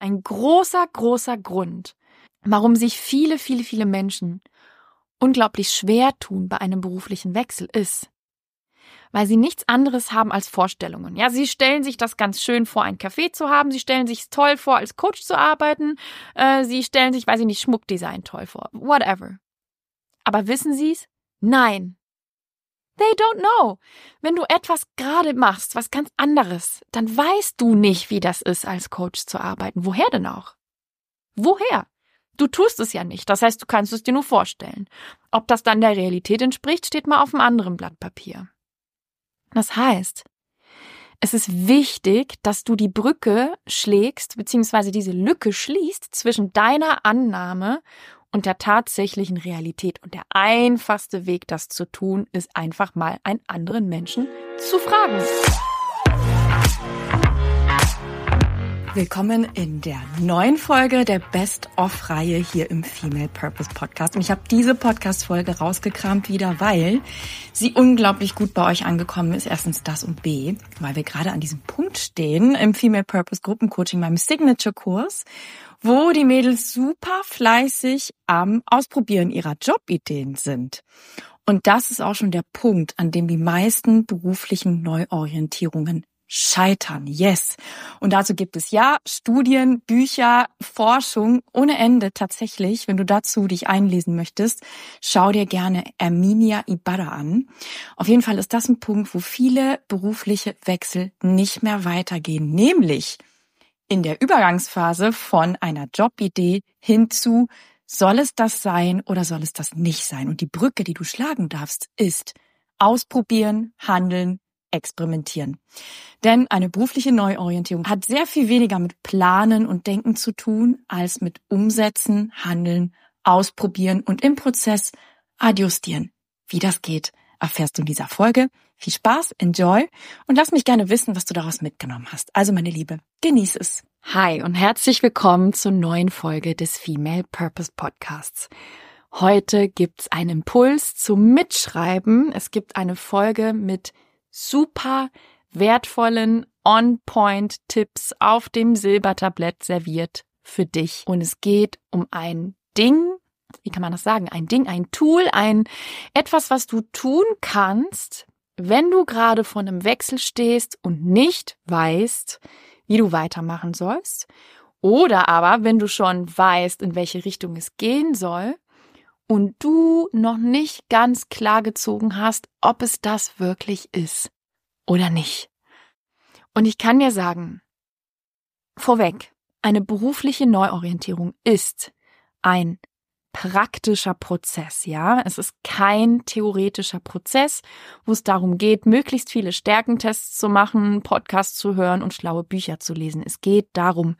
ein großer, großer Grund, warum sich viele, viele, viele Menschen unglaublich schwer tun bei einem beruflichen Wechsel ist, weil sie nichts anderes haben als Vorstellungen. Ja, sie stellen sich das ganz schön vor, ein Café zu haben. Sie stellen sich es toll vor, als Coach zu arbeiten. Sie stellen sich, weiß ich nicht, Schmuckdesign toll vor. Whatever. Aber wissen Sie es? Nein. They don't know. Wenn du etwas gerade machst, was ganz anderes, dann weißt du nicht, wie das ist, als Coach zu arbeiten. Woher denn auch? Woher? Du tust es ja nicht. Das heißt, du kannst es dir nur vorstellen. Ob das dann der Realität entspricht, steht mal auf einem anderen Blatt Papier. Das heißt, es ist wichtig, dass du die Brücke schlägst, beziehungsweise diese Lücke schließt zwischen deiner Annahme und der tatsächlichen Realität. Und der einfachste Weg, das zu tun, ist einfach mal einen anderen Menschen zu fragen. Willkommen in der neuen Folge der Best-of-Reihe hier im Female Purpose Podcast. Und ich habe diese Podcast-Folge rausgekramt wieder, weil sie unglaublich gut bei euch angekommen ist. Erstens das und B, weil wir gerade an diesem Punkt stehen im Female Purpose Gruppencoaching, meinem Signature-Kurs, wo die Mädels super fleißig am Ausprobieren ihrer Jobideen sind. Und das ist auch schon der Punkt, an dem die meisten beruflichen Neuorientierungen scheitern. Yes. Und dazu gibt es Studien, Bücher, Forschung ohne Ende tatsächlich. Wenn du dazu dich einlesen möchtest, schau dir gerne Erminia Ibarra an. Auf jeden Fall ist das ein Punkt, wo viele berufliche Wechsel nicht mehr weitergehen, nämlich in der Übergangsphase von einer Jobidee hin zu, soll es das sein oder soll es das nicht sein? Und die Brücke, die du schlagen darfst, ist ausprobieren, handeln, experimentieren. Denn eine berufliche Neuorientierung hat sehr viel weniger mit Planen und Denken zu tun, als mit Umsetzen, Handeln, Ausprobieren und im Prozess adjustieren. Wie das geht, erfährst du in dieser Folge. Viel Spaß, enjoy und lass mich gerne wissen, was du daraus mitgenommen hast. Also meine Liebe, genieß es. Hi und herzlich willkommen zur neuen Folge des Female Purpose Podcasts. Heute gibt's einen Impuls zum Mitschreiben. Es gibt eine Folge mit super wertvollen On-Point-Tipps auf dem Silbertablett serviert für dich. Und es geht um ein Ding, wie kann man das sagen? Ein Ding, ein Tool, etwas, was du tun kannst, wenn du gerade vor einem Wechsel stehst und nicht weißt, wie du weitermachen sollst. Oder aber, wenn du schon weißt, in welche Richtung es gehen soll und du noch nicht ganz klar gezogen hast, ob es das wirklich ist oder nicht. Und ich kann dir sagen, vorweg, eine berufliche Neuorientierung ist ein praktischer Prozess, ja. Es ist kein theoretischer Prozess, wo es darum geht, möglichst viele Stärkentests zu machen, Podcasts zu hören und schlaue Bücher zu lesen. Es geht darum,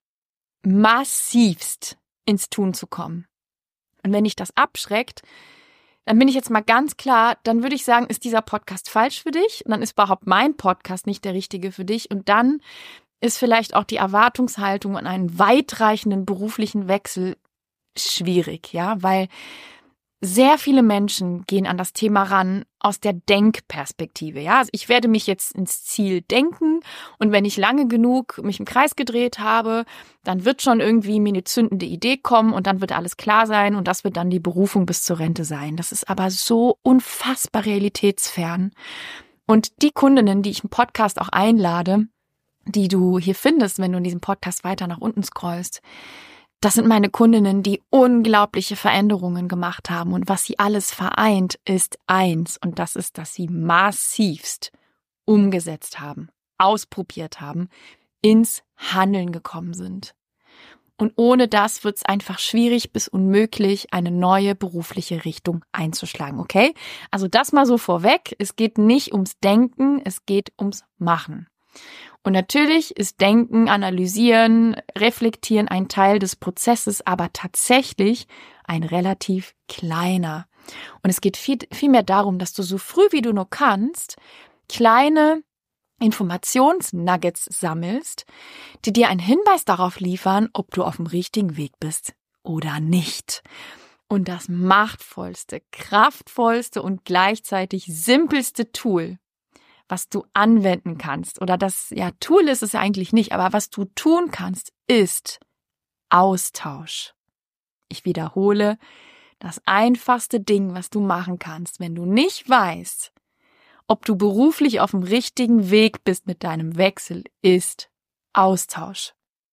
massivst ins Tun zu kommen. Und wenn dich das abschreckt, dann bin ich jetzt mal ganz klar, dann würde ich sagen, ist dieser Podcast falsch für dich? Und dann ist überhaupt mein Podcast nicht der richtige für dich. Und dann ist vielleicht auch die Erwartungshaltung an einen weitreichenden beruflichen Wechsel schwierig, ja, weil sehr viele Menschen gehen an das Thema ran aus der Denkperspektive, ja. Also ich werde mich jetzt ins Ziel denken und wenn ich lange genug mich im Kreis gedreht habe, dann wird schon irgendwie mir eine zündende Idee kommen und dann wird alles klar sein und das wird dann die Berufung bis zur Rente sein. Das ist aber so unfassbar realitätsfern. Und die Kundinnen, die ich im Podcast auch einlade, die du hier findest, wenn du in diesem Podcast weiter nach unten scrollst, das sind meine Kundinnen, die unglaubliche Veränderungen gemacht haben und was sie alles vereint, ist eins und das ist, dass sie massivst umgesetzt haben, ausprobiert haben, ins Handeln gekommen sind. Und ohne das wird es einfach schwierig bis unmöglich, eine neue berufliche Richtung einzuschlagen, okay? Also das mal so vorweg, es geht nicht ums Denken, es geht ums Machen. Und natürlich ist Denken, Analysieren, Reflektieren ein Teil des Prozesses, aber tatsächlich ein relativ kleiner. Und es geht viel mehr darum, dass du so früh wie du nur kannst, kleine Informationsnuggets sammelst, die dir einen Hinweis darauf liefern, ob du auf dem richtigen Weg bist oder nicht. Und das machtvollste, kraftvollste und gleichzeitig simpelste Tool, was du anwenden kannst, oder das Tool ist es ja eigentlich nicht, aber was du tun kannst, ist Austausch. Ich wiederhole, das einfachste Ding, was du machen kannst, wenn du nicht weißt, ob du beruflich auf dem richtigen Weg bist mit deinem Wechsel, ist Austausch.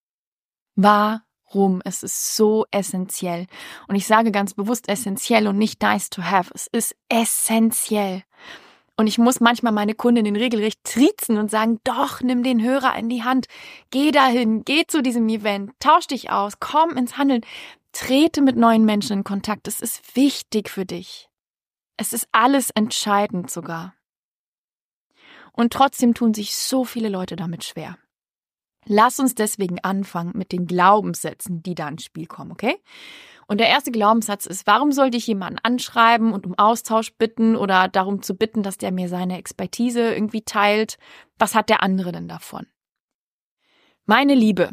Warum? Es ist so essentiell. Und ich sage ganz bewusst essentiell und nicht nice to have. Es ist essentiell. Und ich muss manchmal meine Kundinnen regelrecht triezen und sagen, doch, nimm den Hörer in die Hand, geh dahin, geh zu diesem Event, tausch dich aus, komm ins Handeln, trete mit neuen Menschen in Kontakt. Es ist wichtig für dich. Es ist alles entscheidend sogar. Und trotzdem tun sich so viele Leute damit schwer. Lass uns deswegen anfangen mit den Glaubenssätzen, die da ins Spiel kommen, okay? Und der erste Glaubenssatz ist, warum sollte ich jemanden anschreiben und um Austausch bitten oder darum zu bitten, dass der mir seine Expertise irgendwie teilt? Was hat der andere denn davon? Meine Liebe,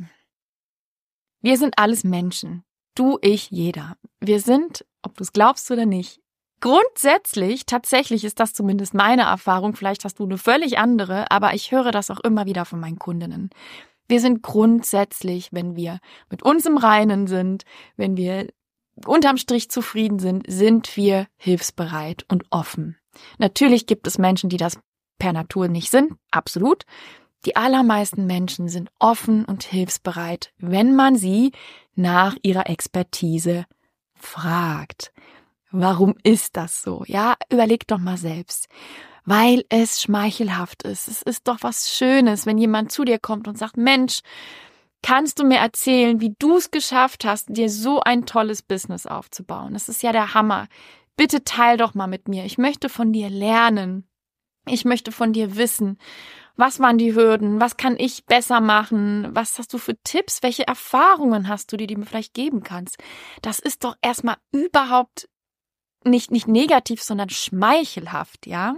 wir sind alles Menschen. Du, ich, jeder. Wir sind, ob du es glaubst oder nicht, grundsätzlich, tatsächlich ist das zumindest meine Erfahrung, vielleicht hast du eine völlig andere, aber ich höre das auch immer wieder von meinen Kundinnen. Wir sind grundsätzlich, wenn wir mit uns im Reinen sind, wenn wir unterm Strich zufrieden sind wir hilfsbereit und offen. Natürlich gibt es Menschen, die das per Natur nicht sind, absolut. Die allermeisten Menschen sind offen und hilfsbereit, wenn man sie nach ihrer Expertise fragt. Warum ist das so? Ja, überleg doch mal selbst. Weil es schmeichelhaft ist. Es ist doch was Schönes, wenn jemand zu dir kommt und sagt, Mensch, kannst du mir erzählen, wie du es geschafft hast, dir so ein tolles Business aufzubauen? Das ist ja der Hammer. Bitte teil doch mal mit mir. Ich möchte von dir lernen. Ich möchte von dir wissen, was waren die Hürden? Was kann ich besser machen? Was hast du für Tipps? Welche Erfahrungen hast du, die du mir vielleicht geben kannst? Das ist doch erstmal überhaupt nicht negativ, sondern schmeichelhaft, ja?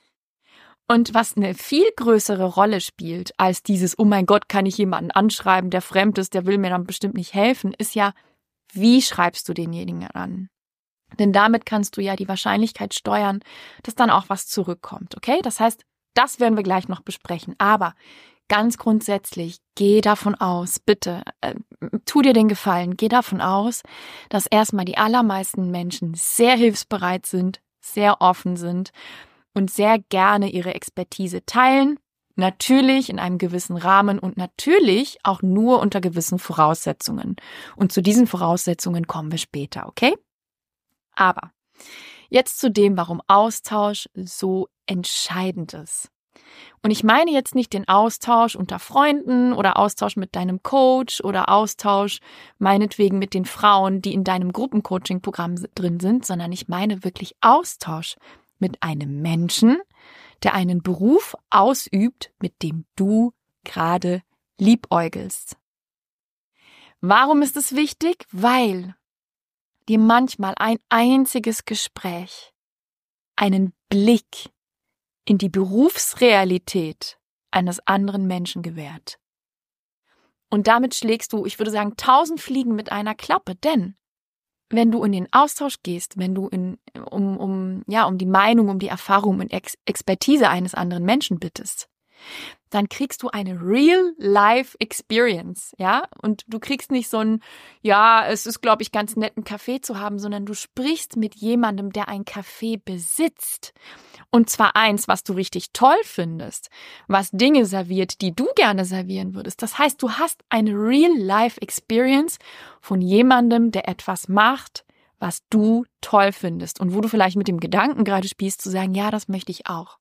Und was eine viel größere Rolle spielt als dieses, oh mein Gott, kann ich jemanden anschreiben, der fremd ist, der will mir dann bestimmt nicht helfen, ist ja, wie schreibst du denjenigen an? Denn damit kannst du ja die Wahrscheinlichkeit steuern, dass dann auch was zurückkommt, okay? Das heißt, das werden wir gleich noch besprechen. Aber ganz grundsätzlich, geh davon aus, bitte, tu dir den Gefallen, geh davon aus, dass erstmal die allermeisten Menschen sehr hilfsbereit sind, sehr offen sind und sehr gerne ihre Expertise teilen, natürlich in einem gewissen Rahmen und natürlich auch nur unter gewissen Voraussetzungen. Und zu diesen Voraussetzungen kommen wir später, okay? Aber jetzt zu dem, warum Austausch so entscheidend ist. Und ich meine jetzt nicht den Austausch unter Freunden oder Austausch mit deinem Coach oder Austausch meinetwegen mit den Frauen, die in deinem Gruppencoaching-Programm drin sind, sondern ich meine wirklich Austausch mit einem Menschen, der einen Beruf ausübt, mit dem du gerade liebäugelst. Warum ist es wichtig? Weil dir manchmal ein einziges Gespräch, einen Blick in die Berufsrealität eines anderen Menschen gewährt. Und damit schlägst du, ich würde sagen, 1000 Fliegen mit einer Klappe, denn wenn du in den Austausch gehst, wenn du um die Meinung, um die Erfahrung und Expertise eines anderen Menschen bittest, dann kriegst du eine Real-Life-Experience, ja? Und du kriegst nicht so ein, es ist, glaube ich, ganz nett, einen Café zu haben, sondern du sprichst mit jemandem, der ein Café besitzt. Und zwar eins, was du richtig toll findest, was Dinge serviert, die du gerne servieren würdest. Das heißt, du hast eine Real-Life-Experience von jemandem, der etwas macht, was du toll findest und wo du vielleicht mit dem Gedanken gerade spielst, zu sagen, ja, das möchte ich auch.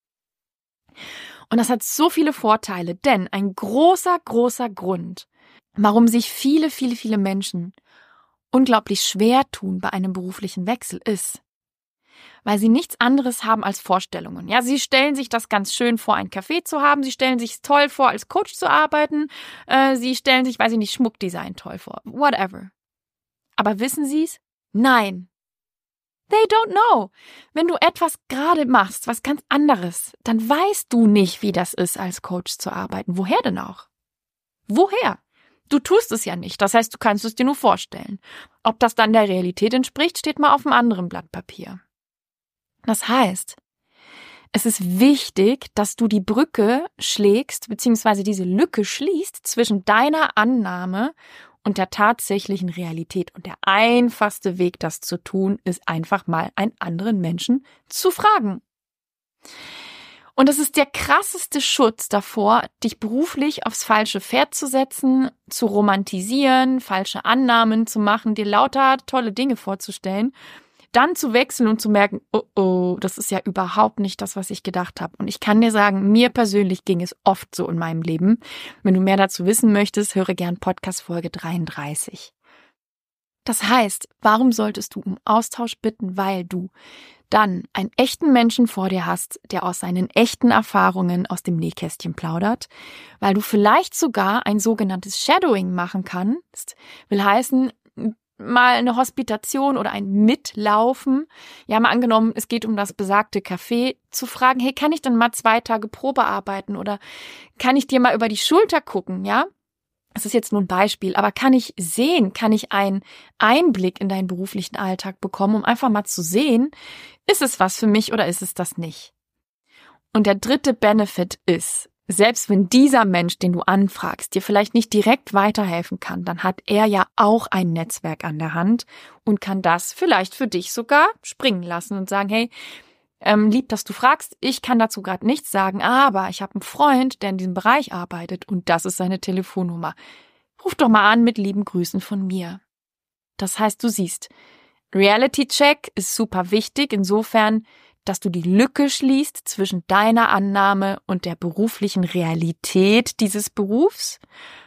Und das hat so viele Vorteile, denn ein großer, großer Grund, warum sich viele, viele, viele Menschen unglaublich schwer tun bei einem beruflichen Wechsel ist, weil sie nichts anderes haben als Vorstellungen. Ja, sie stellen sich das ganz schön vor, ein Café zu haben, sie stellen sich es toll vor, als Coach zu arbeiten, sie stellen sich, weiß ich nicht, Schmuckdesign toll vor, whatever. Aber wissen Sie es? Nein. They don't know. Wenn du etwas gerade machst, was ganz anderes, dann weißt du nicht, wie das ist, als Coach zu arbeiten. Woher denn auch? Woher? Du tust es ja nicht. Das heißt, du kannst es dir nur vorstellen. Ob das dann der Realität entspricht, steht mal auf einem anderen Blatt Papier. Das heißt, Es ist wichtig, dass du die Brücke schlägst, beziehungsweise diese Lücke schließt zwischen deiner Annahme und der tatsächlichen Realität. Und der einfachste Weg, das zu tun, ist einfach mal einen anderen Menschen zu fragen. Und das ist der krasseste Schutz davor, dich beruflich aufs falsche Pferd zu setzen, zu romantisieren, falsche Annahmen zu machen, dir lauter tolle Dinge vorzustellen, dann zu wechseln und zu merken, oh, das ist ja überhaupt nicht das, was ich gedacht habe. Und ich kann dir sagen, mir persönlich ging es oft so in meinem Leben. Wenn du mehr dazu wissen möchtest, höre gern Podcast Folge 33. Das heißt, warum solltest du um Austausch bitten? Weil du dann einen echten Menschen vor dir hast, der aus seinen echten Erfahrungen aus dem Nähkästchen plaudert, weil du vielleicht sogar ein sogenanntes Shadowing machen kannst, will heißen, mal eine Hospitation oder ein Mitlaufen, ja mal angenommen, es geht um das besagte Café, zu fragen, hey, kann ich dann mal 2 Tage Probe arbeiten oder kann ich dir mal über die Schulter gucken, ja? Das ist jetzt nur ein Beispiel, aber kann ich einen Einblick in deinen beruflichen Alltag bekommen, um einfach mal zu sehen, ist es was für mich oder ist es das nicht? Und der dritte Benefit ist, selbst wenn dieser Mensch, den du anfragst, dir vielleicht nicht direkt weiterhelfen kann, dann hat er ja auch ein Netzwerk an der Hand und kann das vielleicht für dich sogar springen lassen und sagen, hey, lieb, dass du fragst, ich kann dazu gerade nichts sagen, aber ich habe einen Freund, der in diesem Bereich arbeitet und das ist seine Telefonnummer. Ruf doch mal an mit lieben Grüßen von mir. Das heißt, du siehst, Reality-Check ist super wichtig, insofern, dass du die Lücke schließt zwischen deiner Annahme und der beruflichen Realität dieses Berufs.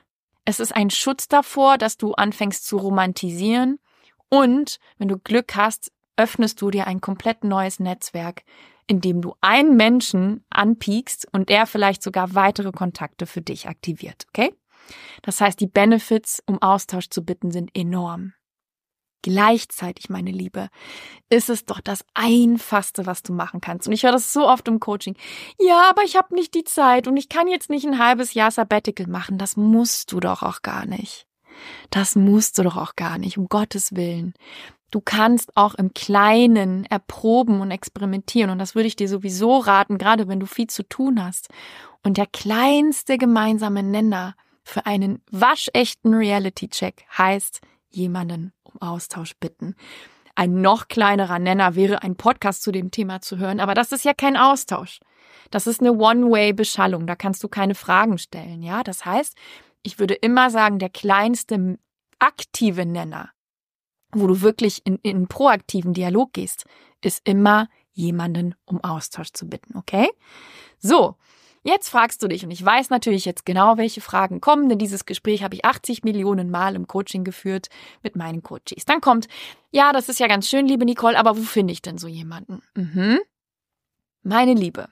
Es ist ein Schutz davor, dass du anfängst zu romantisieren und, wenn du Glück hast, öffnest du dir ein komplett neues Netzwerk, in dem du einen Menschen anpiekst und der vielleicht sogar weitere Kontakte für dich aktiviert, okay? Das heißt, die Benefits, um Austausch zu bitten, sind enorm. Gleichzeitig, meine Liebe, ist es doch das Einfachste, was du machen kannst. Und ich höre das so oft im Coaching. Ja, aber ich habe nicht die Zeit und ich kann jetzt nicht ein halbes Jahr Sabbatical machen. Das musst du doch auch gar nicht. Das musst du doch auch gar nicht, um Gottes Willen. Du kannst auch im Kleinen erproben und experimentieren und das würde ich dir sowieso raten, gerade wenn du viel zu tun hast. Und der kleinste gemeinsame Nenner für einen waschechten Reality-Check heißt, jemanden um Austausch bitten. Ein noch kleinerer Nenner wäre, einen Podcast zu dem Thema zu hören, aber das ist ja kein Austausch. Das ist eine One-Way-Beschallung, da kannst du keine Fragen stellen, ja? Das heißt, ich würde immer sagen, der kleinste aktive Nenner, wo du wirklich in proaktiven Dialog gehst, ist immer jemanden um Austausch zu bitten, okay? So, jetzt fragst du dich, und ich weiß natürlich jetzt genau, welche Fragen kommen, denn dieses Gespräch habe ich 80 Millionen Mal im Coaching geführt mit meinen Coaches. Dann kommt, ja, das ist ja ganz schön, liebe Nicole, aber wo finde ich denn so jemanden? Meine Liebe,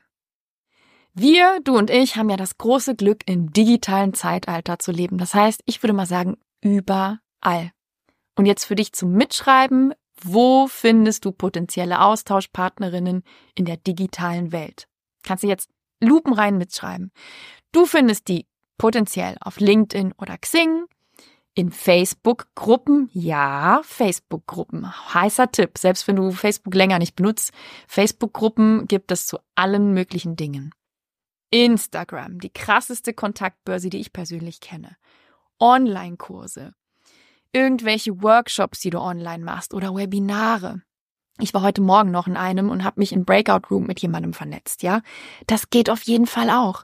du und ich haben ja das große Glück, im digitalen Zeitalter zu leben. Das heißt, ich würde mal sagen, überall. Und jetzt für dich zum Mitschreiben, wo findest du potenzielle Austauschpartnerinnen in der digitalen Welt? Kannst du jetzt lupenrein mitschreiben. Du findest die potenziell auf LinkedIn oder Xing, in Facebook-Gruppen. Ja, Facebook-Gruppen. Heißer Tipp, selbst wenn du Facebook länger nicht benutzt. Facebook-Gruppen gibt es zu allen möglichen Dingen. Instagram, die krasseste Kontaktbörse, die ich persönlich kenne. Online-Kurse. Irgendwelche Workshops, die du online machst oder Webinare. Ich war heute Morgen noch in einem und habe mich in Breakout Room mit jemandem vernetzt, ja? Das geht auf jeden Fall auch.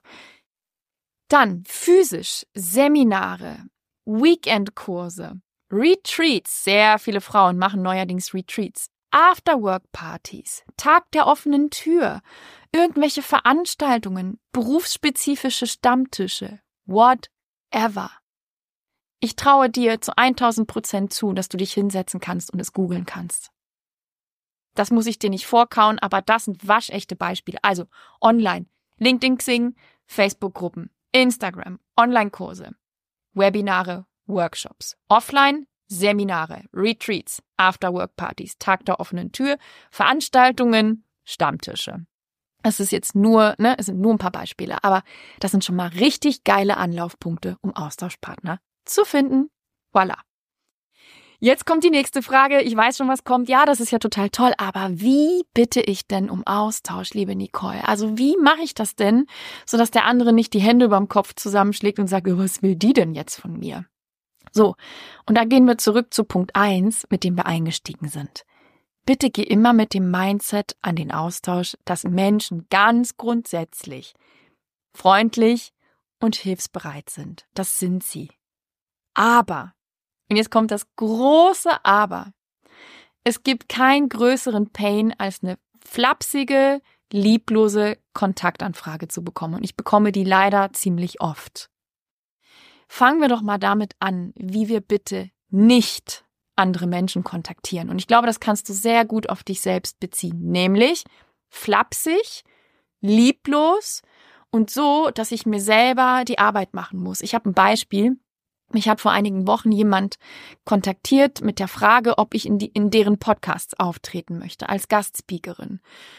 Dann physisch, Seminare, Weekendkurse, Retreats. Sehr viele Frauen machen neuerdings Retreats. Afterwork-Partys, Tag der offenen Tür, irgendwelche Veranstaltungen, berufsspezifische Stammtische, whatever. Ich traue dir zu 1000% zu, dass du dich hinsetzen kannst und es googeln kannst. Das muss ich dir nicht vorkauen, aber das sind waschechte Beispiele. Also online, LinkedIn, Xing, Facebook-Gruppen, Instagram, Online-Kurse, Webinare, Workshops, offline, Seminare, Retreats, Afterwork-Partys, Tag der offenen Tür, Veranstaltungen, Stammtische. Es ist jetzt es sind nur ein paar Beispiele, aber das sind schon mal richtig geile Anlaufpunkte, um Austauschpartner zu finden. Voilà. Jetzt kommt die nächste Frage. Ich weiß schon, was kommt. Ja, das ist ja total toll. Aber wie bitte ich denn um Austausch, liebe Nicole? Also wie mache ich das denn, sodass der andere nicht die Hände überm Kopf zusammenschlägt und sagt, was will die denn jetzt von mir? So, und da gehen wir zurück zu Punkt 1, mit dem wir eingestiegen sind. Bitte geh immer mit dem Mindset an den Austausch, dass Menschen ganz grundsätzlich freundlich und hilfsbereit sind. Das sind sie. Aber, und jetzt kommt das große Aber, es gibt keinen größeren Pain, als eine flapsige, lieblose Kontaktanfrage zu bekommen. Und ich bekomme die leider ziemlich oft. Fangen wir doch mal damit an, wie wir bitte nicht andere Menschen kontaktieren. Und ich glaube, das kannst du sehr gut auf dich selbst beziehen. Nämlich flapsig, lieblos und so, dass ich mir selber die Arbeit machen muss. Ich habe ein Beispiel. Mich hat vor einigen Wochen jemand kontaktiert mit der Frage, ob ich in deren Podcasts auftreten möchte als Gastspeakerin.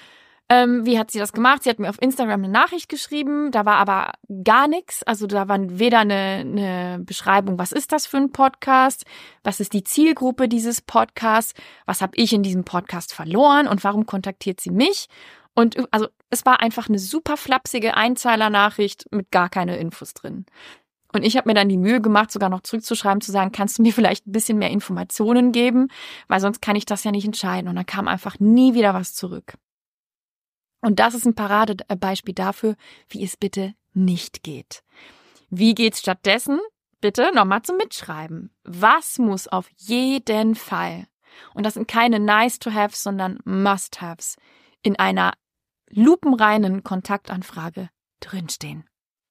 Wie hat sie das gemacht? Sie hat mir auf Instagram eine Nachricht geschrieben, da war aber gar nichts. Also da war weder eine Beschreibung, was ist das für ein Podcast, was ist die Zielgruppe dieses Podcasts, was habe ich in diesem Podcast verloren und warum kontaktiert sie mich? Und also es war einfach eine super flapsige Einzeiler-Nachricht mit gar keine Infos drin. Und ich habe mir dann die Mühe gemacht, sogar noch zurückzuschreiben, zu sagen, kannst du mir vielleicht ein bisschen mehr Informationen geben, weil sonst kann ich das ja nicht entscheiden. Und dann kam einfach nie wieder was zurück. Und das ist ein Paradebeispiel dafür, wie es bitte nicht geht. Wie geht's stattdessen? Bitte nochmal zum Mitschreiben. Was muss auf jeden Fall, und das sind keine Nice-to-Haves, sondern Must-Haves, in einer lupenreinen Kontaktanfrage drinstehen?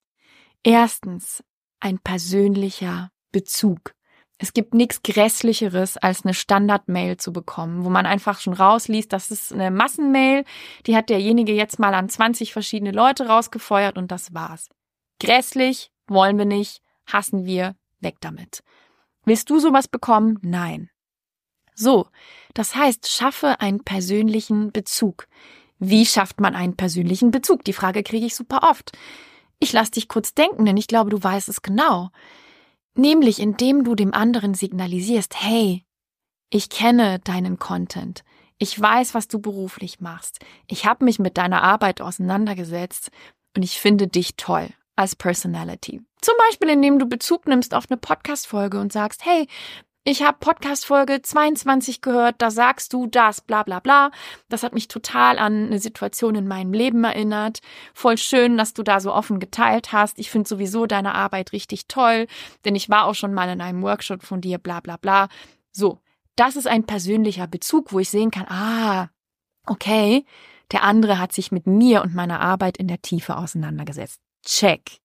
Erstens, ein persönlicher Bezug. Es gibt nichts Grässlicheres, als eine Standard-Mail zu bekommen, wo man einfach schon rausliest, das ist eine Massenmail, die hat derjenige jetzt mal an 20 verschiedene Leute rausgefeuert und das war's. Grässlich, wollen wir nicht, hassen wir, weg damit. Willst du sowas bekommen? Nein. So, das heißt, schaffe einen persönlichen Bezug. Wie schafft man einen persönlichen Bezug? Die Frage kriege ich super oft. Ich lass dich kurz denken, denn ich glaube, du weißt es genau. Nämlich, indem du dem anderen signalisierst, hey, ich kenne deinen Content. Ich weiß, was du beruflich machst. Ich habe mich mit deiner Arbeit auseinandergesetzt und ich finde dich toll als Personality. Zum Beispiel, indem du Bezug nimmst auf eine Podcast-Folge und sagst, hey, ich habe Podcast-Folge 22 gehört, da sagst du das, bla bla bla. Das hat mich total an eine Situation in meinem Leben erinnert. Voll schön, dass du da so offen geteilt hast. Ich finde sowieso deine Arbeit richtig toll, denn ich war auch schon mal in einem Workshop von dir, bla bla bla. So, das ist ein persönlicher Bezug, wo ich sehen kann, okay, der andere hat sich mit mir und meiner Arbeit in der Tiefe auseinandergesetzt. Check.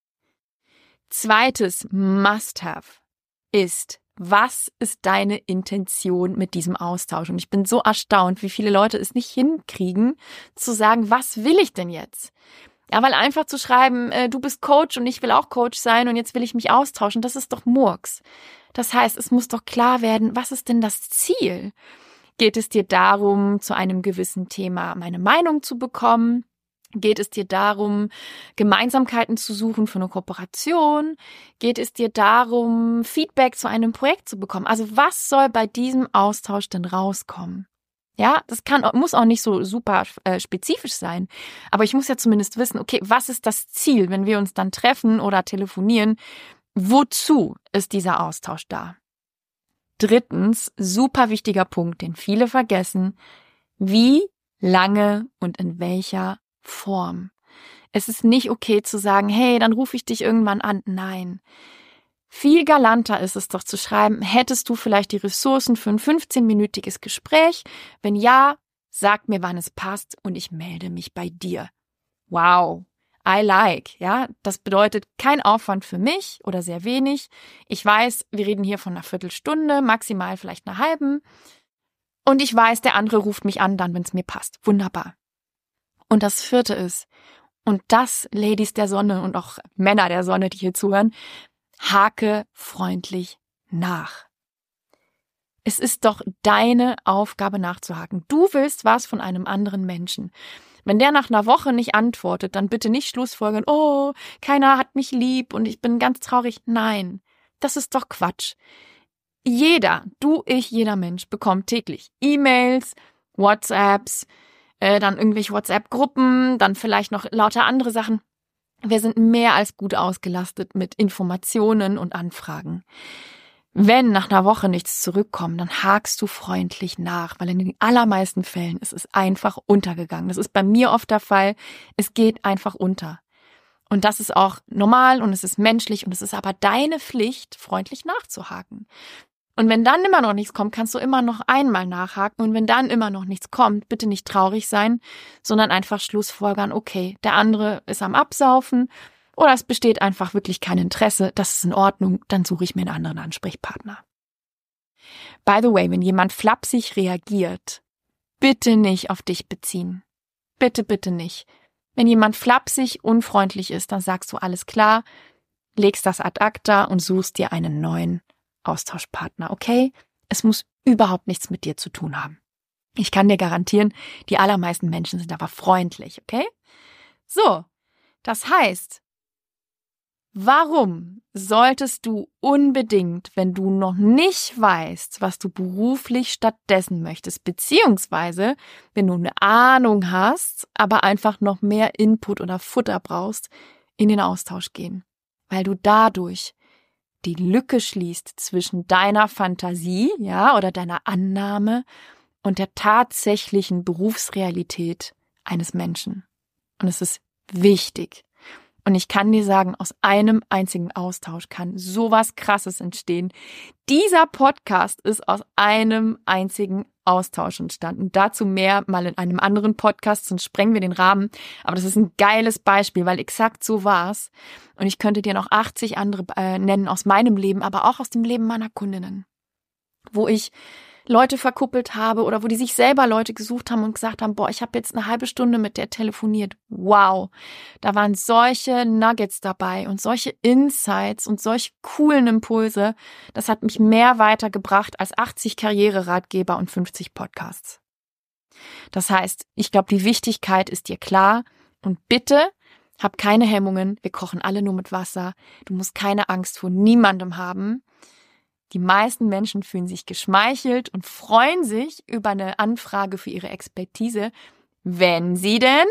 Zweites Must-Have ist, was ist deine Intention mit diesem Austausch? Und ich bin so erstaunt, wie viele Leute es nicht hinkriegen, zu sagen, was will ich denn jetzt? Ja, weil einfach zu schreiben, du bist Coach und ich will auch Coach sein und jetzt will ich mich austauschen, das ist doch Murks. Das heißt, es muss doch klar werden, was ist denn das Ziel? Geht es dir darum, zu einem gewissen Thema meine Meinung zu bekommen? Geht es dir darum, Gemeinsamkeiten zu suchen für eine Kooperation? Geht es dir darum, Feedback zu einem Projekt zu bekommen? Also was soll bei diesem Austausch denn rauskommen? Ja, das muss auch nicht so super spezifisch sein. Aber ich muss ja zumindest wissen, okay, was ist das Ziel, wenn wir uns dann treffen oder telefonieren? Wozu ist dieser Austausch da? Drittens, super wichtiger Punkt, den viele vergessen. Wie lange und in welcher Form. Es ist nicht okay zu sagen, hey, dann rufe ich dich irgendwann an. Nein. Viel galanter ist es doch zu schreiben, hättest du vielleicht die Ressourcen für ein 15-minütiges Gespräch? Wenn ja, sag mir, wann es passt und ich melde mich bei dir. Wow, I like, ja. Das bedeutet kein Aufwand für mich oder sehr wenig. Ich weiß, wir reden hier von einer Viertelstunde, maximal vielleicht einer halben. Und ich weiß, der andere ruft mich an, dann, wenn es mir passt. Wunderbar. Und das vierte ist, und das, Ladies der Sonne und auch Männer der Sonne, die hier zuhören, hake freundlich nach. Es ist doch deine Aufgabe nachzuhaken. Du willst was von einem anderen Menschen. Wenn der nach einer Woche nicht antwortet, dann bitte nicht schlussfolgern, oh, keiner hat mich lieb und ich bin ganz traurig. Nein, das ist doch Quatsch. jeder Mensch bekommt täglich E-Mails, WhatsApps, dann irgendwelche WhatsApp-Gruppen, dann vielleicht noch lauter andere Sachen. Wir sind mehr als gut ausgelastet mit Informationen und Anfragen. Wenn nach einer Woche nichts zurückkommt, dann hakst du freundlich nach, weil in den allermeisten Fällen ist es einfach untergegangen. Das ist bei mir oft der Fall. Es geht einfach unter. Und das ist auch normal und es ist menschlich und es ist aber deine Pflicht, freundlich nachzuhaken. Und wenn dann immer noch nichts kommt, kannst du immer noch einmal nachhaken. Und wenn dann immer noch nichts kommt, bitte nicht traurig sein, sondern einfach schlussfolgern, okay, der andere ist am Absaufen oder es besteht einfach wirklich kein Interesse, das ist in Ordnung, dann suche ich mir einen anderen Ansprechpartner. By the way, wenn jemand flapsig reagiert, bitte nicht auf dich beziehen. Bitte, bitte nicht. Wenn jemand flapsig, unfreundlich ist, dann sagst du alles klar, legst das ad acta und suchst dir einen neuen Austauschpartner, okay? Es muss überhaupt nichts mit dir zu tun haben. Ich kann dir garantieren, die allermeisten Menschen sind aber freundlich, okay? So, das heißt, warum solltest du unbedingt, wenn du noch nicht weißt, was du beruflich stattdessen möchtest, beziehungsweise wenn du eine Ahnung hast, aber einfach noch mehr Input oder Futter brauchst, in den Austausch gehen? Weil du dadurch die Lücke schließt zwischen deiner Fantasie, ja, oder deiner Annahme und der tatsächlichen Berufsrealität eines Menschen. Und es ist wichtig. Und ich kann dir sagen, aus einem einzigen Austausch kann sowas Krasses entstehen. Dieser Podcast ist aus einem einzigen Austausch entstanden. Dazu mehr mal in einem anderen Podcast, sonst sprengen wir den Rahmen. Aber das ist ein geiles Beispiel, weil exakt so war's. Und ich könnte dir noch 80 andere nennen aus meinem Leben, aber auch aus dem Leben meiner Kundinnen, wo ich Leute verkuppelt habe oder wo die sich selber Leute gesucht haben und gesagt haben, boah, ich habe jetzt eine halbe Stunde mit der telefoniert. Wow, da waren solche Nuggets dabei und solche Insights und solche coolen Impulse. Das hat mich mehr weitergebracht als 80 Karriereratgeber und 50 Podcasts. Das heißt, ich glaube, die Wichtigkeit ist dir klar und bitte hab keine Hemmungen. Wir kochen alle nur mit Wasser. Du musst keine Angst vor niemandem haben. Die meisten Menschen fühlen sich geschmeichelt und freuen sich über eine Anfrage für ihre Expertise, wenn sie denn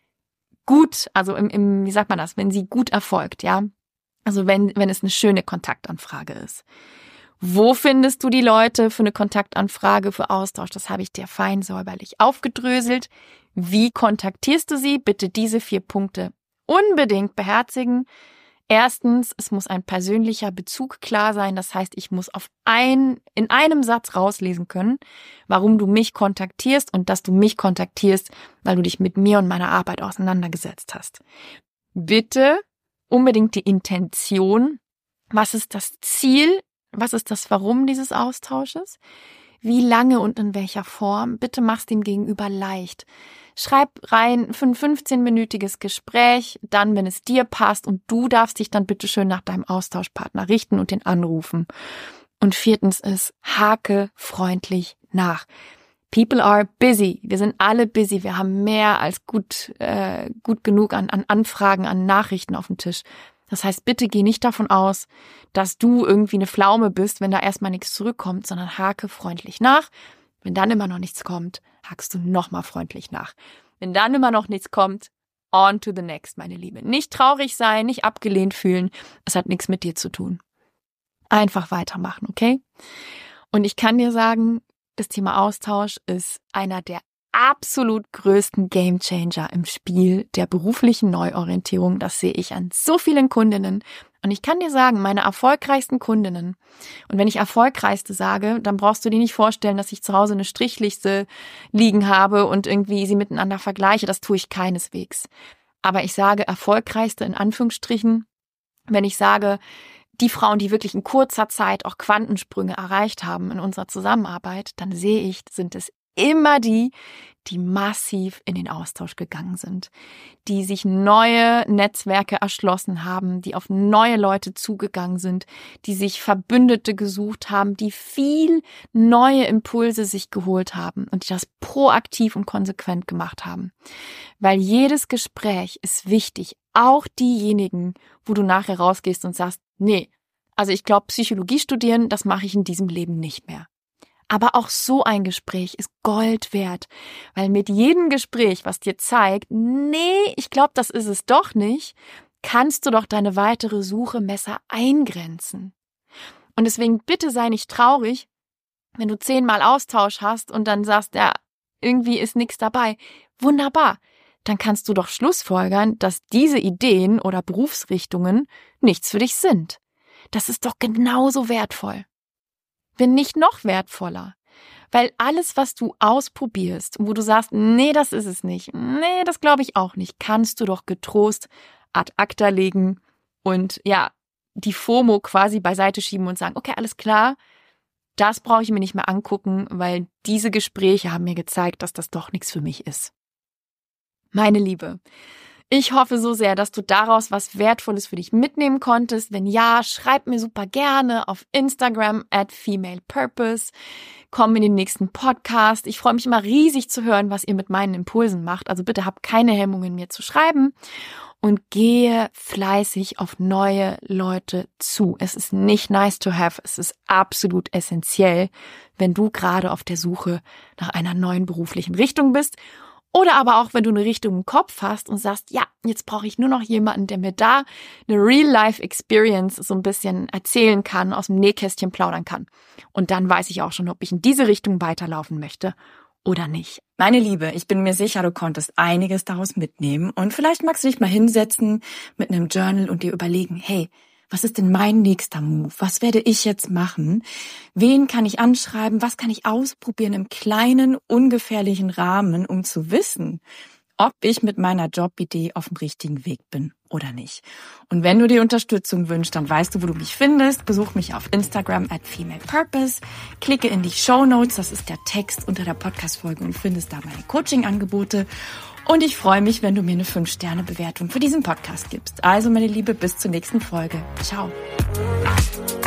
gut, also wie sagt man das, wenn sie gut erfolgt, ja? Also wenn es eine schöne Kontaktanfrage ist. Wo findest du die Leute für eine Kontaktanfrage, für Austausch? Das habe ich dir fein säuberlich aufgedröselt. Wie kontaktierst du sie? Bitte diese 4 Punkte unbedingt beherzigen. Erstens, es muss ein persönlicher Bezug klar sein. Das heißt, ich muss in einem Satz rauslesen können, warum du mich kontaktierst und dass du mich kontaktierst, weil du dich mit mir und meiner Arbeit auseinandergesetzt hast. Bitte unbedingt die Intention. Was ist das Ziel? Was ist das Warum dieses Austausches? Wie lange und in welcher Form? Bitte mach's dem Gegenüber leicht. Schreib rein für ein 15-minütiges Gespräch, dann, wenn es dir passt und du darfst dich dann bitteschön nach deinem Austauschpartner richten und den anrufen. Und 4. ist, hake freundlich nach. People are busy. Wir sind alle busy. Wir haben mehr als gut genug an Anfragen, an Nachrichten auf dem Tisch. Das heißt, bitte geh nicht davon aus, dass du irgendwie eine Pflaume bist, wenn da erstmal nichts zurückkommt, sondern hake freundlich nach. Wenn dann immer noch nichts kommt, hakst du nochmal freundlich nach. Wenn dann immer noch nichts kommt, on to the next, meine Liebe. Nicht traurig sein, nicht abgelehnt fühlen. Es hat nichts mit dir zu tun. Einfach weitermachen, okay? Und ich kann dir sagen, das Thema Austausch ist einer der absolut größten Gamechanger im Spiel der beruflichen Neuorientierung. Das sehe ich an so vielen Kundinnen. Und ich kann dir sagen, meine erfolgreichsten Kundinnen, und wenn ich erfolgreichste sage, dann brauchst du dir nicht vorstellen, dass ich zu Hause eine Strichliste liegen habe und irgendwie sie miteinander vergleiche. Das tue ich keineswegs. Aber ich sage erfolgreichste in Anführungsstrichen, wenn ich sage, die Frauen, die wirklich in kurzer Zeit auch Quantensprünge erreicht haben in unserer Zusammenarbeit, dann sehe ich, sind es immer die massiv in den Austausch gegangen sind, die sich neue Netzwerke erschlossen haben, die auf neue Leute zugegangen sind, die sich Verbündete gesucht haben, die viel neue Impulse sich geholt haben und die das proaktiv und konsequent gemacht haben. Weil jedes Gespräch ist wichtig, auch diejenigen, wo du nachher rausgehst und sagst, nee, Also ich glaube, Psychologie studieren, das mache ich in diesem Leben nicht mehr. Aber auch so ein Gespräch ist Gold wert, weil mit jedem Gespräch, was dir zeigt, nee, ich glaube, das ist es doch nicht, kannst du doch deine weitere Suche besser eingrenzen. Und deswegen bitte sei nicht traurig, wenn du 10-mal Austausch hast und dann sagst, ja, irgendwie ist nichts dabei. Wunderbar. Dann kannst du doch schlussfolgern, dass diese Ideen oder Berufsrichtungen nichts für dich sind. Das ist doch genauso wertvoll. Wenn nicht noch wertvoller. Weil alles, was du ausprobierst, wo du sagst, nee, das ist es nicht, nee, das glaube ich auch nicht, kannst du doch getrost ad acta legen und ja, die FOMO quasi beiseite schieben und sagen, okay, alles klar, das brauche ich mir nicht mehr angucken, weil diese Gespräche haben mir gezeigt, dass das doch nichts für mich ist. Meine Liebe, ich hoffe so sehr, dass du daraus was Wertvolles für dich mitnehmen konntest. Wenn ja, schreib mir super gerne auf Instagram @femalepurpose. Komm in den nächsten Podcast. Ich freue mich immer riesig zu hören, was ihr mit meinen Impulsen macht. Also bitte habt keine Hemmungen, mir zu schreiben. Und gehe fleißig auf neue Leute zu. Es ist nicht nice to have, es ist absolut essentiell, wenn du gerade auf der Suche nach einer neuen beruflichen Richtung bist. Oder aber auch, wenn du eine Richtung im Kopf hast und sagst, ja, jetzt brauche ich nur noch jemanden, der mir da eine Real-Life-Experience so ein bisschen erzählen kann, aus dem Nähkästchen plaudern kann. Und dann weiß ich auch schon, ob ich in diese Richtung weiterlaufen möchte oder nicht. Meine Liebe, ich bin mir sicher, du konntest einiges daraus mitnehmen und vielleicht magst du dich mal hinsetzen mit einem Journal und dir überlegen, hey, was ist denn mein nächster Move? Was werde ich jetzt machen? Wen kann ich anschreiben? Was kann ich ausprobieren im kleinen, ungefährlichen Rahmen, um zu wissen, ob ich mit meiner Jobidee auf dem richtigen Weg bin oder nicht. Und wenn du dir Unterstützung wünschst, dann weißt du, wo du mich findest. Besuch mich auf Instagram @femalepurpose. Klicke in die Shownotes, das ist der Text unter der Podcast-Folge und findest da meine Coaching-Angebote. Und ich freue mich, wenn du mir eine 5-Sterne-Bewertung für diesen Podcast gibst. Also, meine Liebe, bis zur nächsten Folge. Ciao.